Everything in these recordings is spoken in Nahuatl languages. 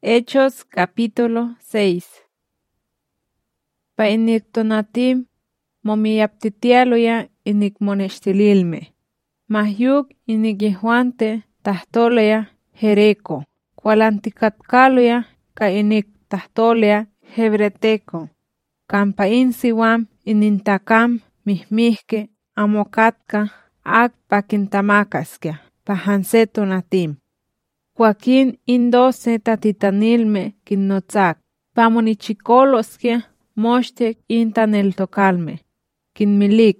Hechos capítulo 6. Pa inictonatim momiyaptitialoya inicmonextililme. Mahyuk iniquihuante tahtolea Jereko. Cualanticatcaloya ca inictahtolea Hebreteco. Campa insiwam inintacam mihmihque amocatca ac paquintamacasquia pahansetonatim. Joaquín indoce tatitanilme quinnotzac, pamonichicolosquia mochte intaneltocalme, quinmilik.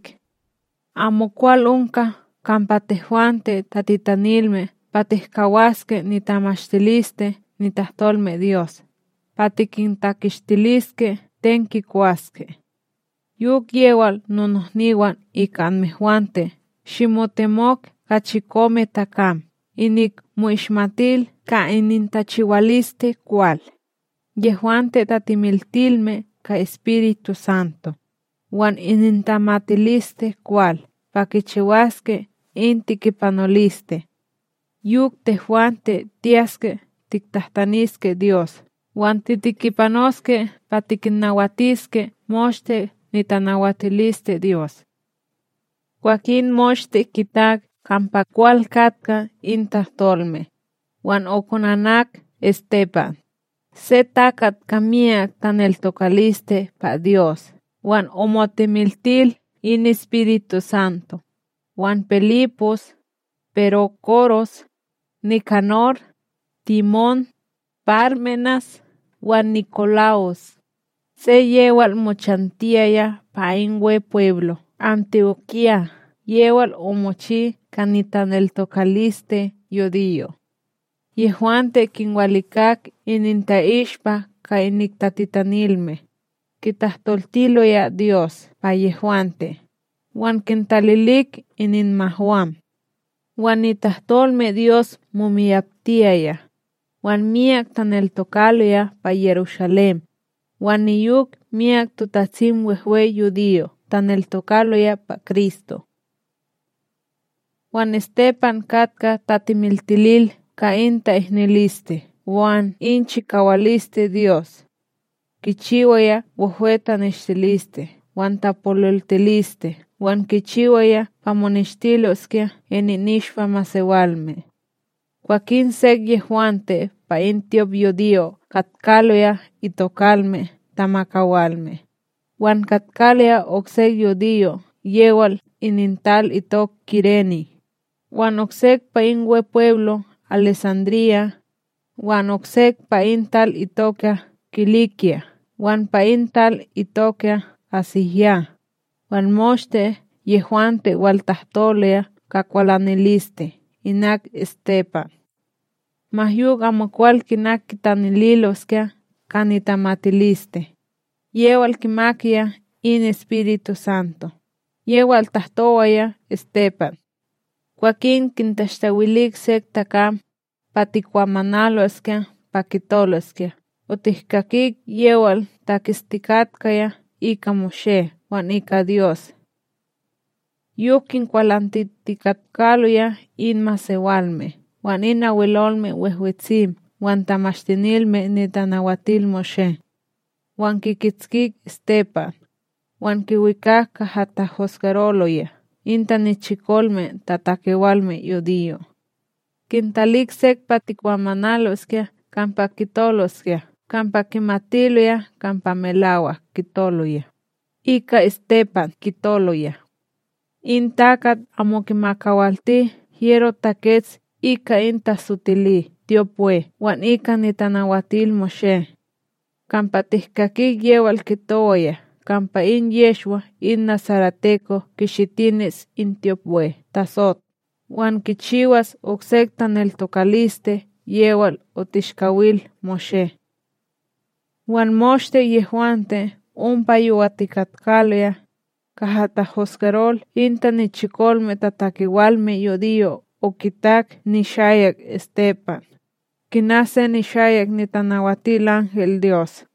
Amo cual unca campa tehuante tatitanilme patihcahuasque nitamaxtiliste nitahtolme Dios, patiquintaquixtilisque tenquicuasque. Yuk yewal nonohniwan icanmehuante, ximotemoc cachicome tacam. Inic muixmatil ca inintachihualiste cual. Yehuante tatimiltilme ca Espíritu Santo. Wan inintamatiliste cual. Paquichihuasque intiquipanoliste. Yuk tehuante tiasque tictahtanisque Dios. Wan titiquipanosque patiquinahuatisque mochte nitanahuatiliste Dios. Joaquín mochte quitac campa cual catca intahtolme, wan oconanac Esteban. Se tacat camiac taneltocaliste pa Dios, wan omotemiltil in Espíritu Santo, wan Pelipos, Perocoros, Nicanor, Timón, Pármenas, wan Nicolaos. Se yewal mochantiaya pa inwe pueblo, Antioquía, yewal omochi canitaneltocaliste yodío. Yehuante quinhualicac inintaixpa ca inictatitanilme, quitahtoltiloya Dios pa yehuante, wan quintalilik ininmahuam. Wan nitahtolme Dios mumiyaptiaya, wan miac taneltocaloya pa Jerusalem, wan niyuk miac tutatzin wehwe yudío taneltocaloya pa Cristo. Wan Esteban catca tatimiltilil ca inta ihniliste, wan inchicawaliste Dios. Quichiwaya wehwe tanextiliste, wan tapololtiliste, wan quichiwaya pamonextilosquia eninixpa masewalme. Joaquín sec yehuante pa intiop yodío catcaloya itocalme tamacawalme. Wan catcaloya ocsec yodío yewal inintal itoc Quireni. Wan ocsec pa inwe pueblo Alessandria, wan ocsec pa intal itoca Quiliquia, wan pa intal itoca Asiyá, wan mochte yehuante waltahtolea cacualaniliste, inac Esteban. Mahyuk amo cual quinac quitanililosquia canitamatiliste. Yewal quimaquia in Espíritu Santo. Yewal tahtowaya Esteban. Joaquín quintaxtahuilic sec tacam paticuamanalosquia paquitolosquia. Otihcaquic yewal taquisticatcaya ica Moshe wan ica Dios. Yuk quincualantiticatcaloya in masewalme, wan in abuelolme wehwetzim, wan tamaxtinilme nitanahuatil Moshe. Wan quiquitzquic Esteban, wan quihuicac cajatajoscaroloya, intanichicolme tataquewalme yodío. Quintalic sec paticuamanalosquia campa quitolosquia, campa quimatiloya campa melaua quitoloya. Ica Esteban quitoloya. Intacat amo quimacawalti hiero taquetz ica intasutili tiopue, wan ica nitanahuatil Moshe. Campa tihcaquic yewal quitoya, campa in Yeshua in Nazarateco quixitines in tiopue, tasot, wan quichiwas ocsec taneltocaliste yewal otixcawil Moshe. Wan mochte yehuante umpa yuaticatcaloya cajatajoscarol intanichicolme tataquiwalme yodío oquitac nixayac Esteban. Quinase nixayac nitanahuatil ángel Dios.